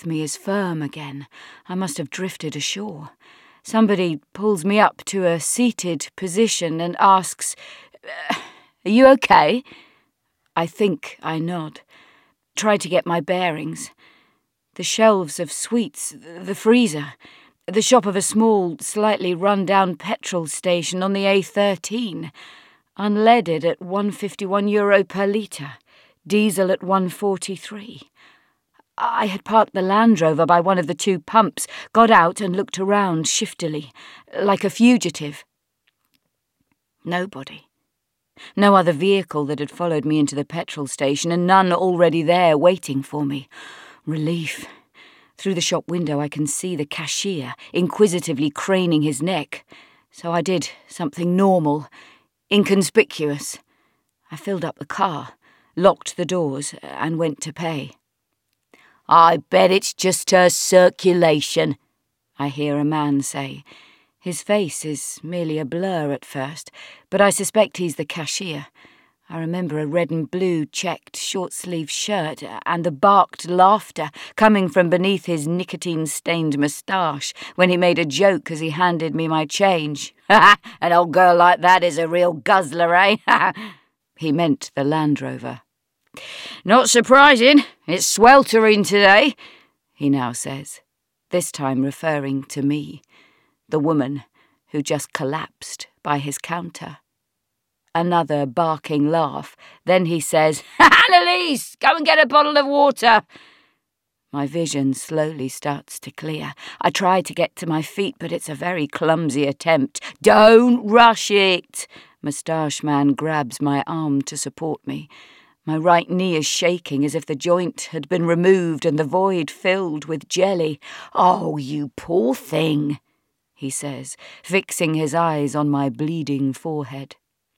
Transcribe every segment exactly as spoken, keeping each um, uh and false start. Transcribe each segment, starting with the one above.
me is firm again. I must have drifted ashore. Somebody pulls me up to a seated position and asks, "Are you okay?" I think I nod. Try to get my bearings. The shelves of sweets, the freezer, the shop of a small, slightly run-down petrol station on the A thirteen, unleaded at one hundred fifty-one euro per litre, diesel at one hundred forty-three. I had parked the Land Rover by one of the two pumps, got out and looked around shiftily, like a fugitive. Nobody. No other vehicle that had followed me into the petrol station, and none already there waiting for me. Relief. Through the shop window I can see the cashier inquisitively craning his neck. So I did something normal, inconspicuous. I filled up the car, locked the doors, and went to pay. "I bet it's just her circulation," I hear a man say. His face is merely a blur at first, but I suspect he's the cashier. I remember a red and blue checked short-sleeved shirt and the barked laughter coming from beneath his nicotine-stained moustache when he made a joke as he handed me my change. "Ha ha! An old girl like that is a real guzzler, eh?" He meant the Land Rover. "Not surprising. It's sweltering today," he now says, this time referring to me, the woman who just collapsed by his counter. Another barking laugh. Then he says, "Annalise, go and get a bottle of water." My vision slowly starts to clear. I try to get to my feet, but it's a very clumsy attempt. "Don't rush it." Moustache Man grabs my arm to support me. My right knee is shaking as if the joint had been removed and the void filled with jelly. "Oh, you poor thing," he says, fixing his eyes on my bleeding forehead.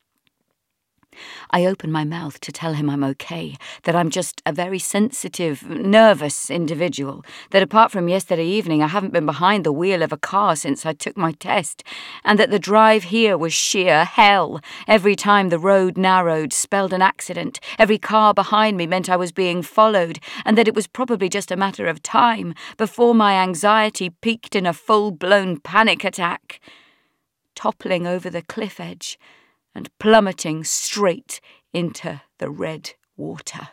I open my mouth to tell him I'm okay, that I'm just a very sensitive, nervous individual, that apart from yesterday evening I haven't been behind the wheel of a car since I took my test, and that the drive here was sheer hell. Every time the road narrowed spelled an accident, every car behind me meant I was being followed, and that it was probably just a matter of time before my anxiety peaked in a full-blown panic attack. Toppling over the cliff edge and plummeting straight into the red water.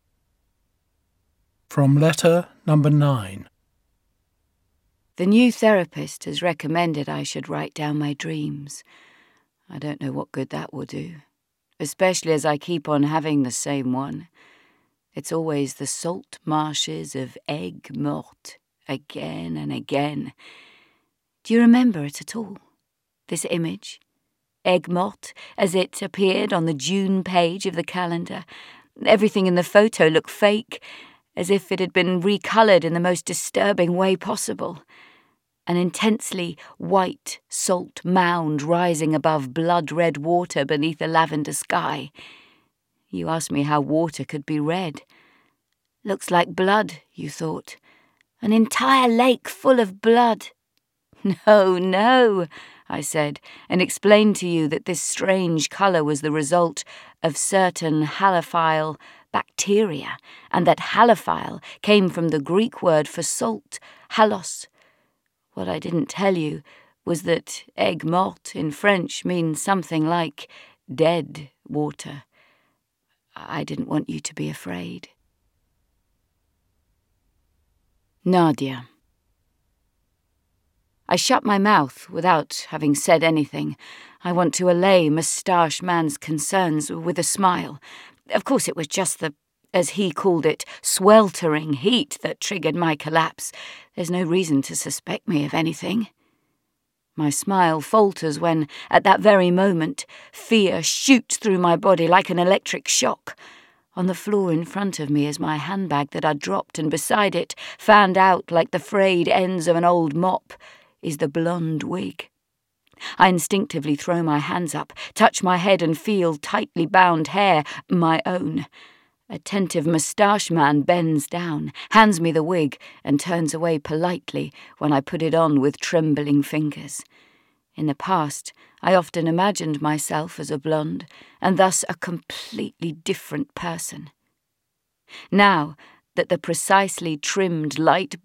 From letter number nine. The new therapist has recommended I should write down my dreams. I don't know what good that will do, especially as I keep on having the same one. It's always the salt marshes of Aigues-Mortes, again and again. Do you remember it at all? This image? Aigues-Mortes, as it appeared on the June page of the calendar. Everything in the photo looked fake, as if it had been recoloured in the most disturbing way possible. An intensely white salt mound rising above blood-red water beneath a lavender sky. You asked me how water could be red. Looks like blood, you thought. An entire lake full of blood. No, no, I said, and explained to you that this strange colour was the result of certain halophile bacteria, and that halophile came from the Greek word for salt, halos. What I didn't tell you was that Aigues-Mortes in French means something like dead water. I didn't want you to be afraid. Nadia. I shut my mouth without having said anything. I want to allay Moustache Man's concerns with a smile. Of course it was just the, as he called it, sweltering heat that triggered my collapse. There's no reason to suspect me of anything. My smile falters when, at that very moment, fear shoots through my body like an electric shock. On the floor in front of me is my handbag that I'd dropped, and beside it, fanned out like the frayed ends of an old mop, is the blonde wig. I instinctively throw my hands up, touch my head and feel tightly bound hair, my own. Attentive Moustache Man bends down, hands me the wig, and turns away politely when I put it on with trembling fingers. In the past, I often imagined myself as a blonde, and thus a completely different person. Now that the precisely trimmed light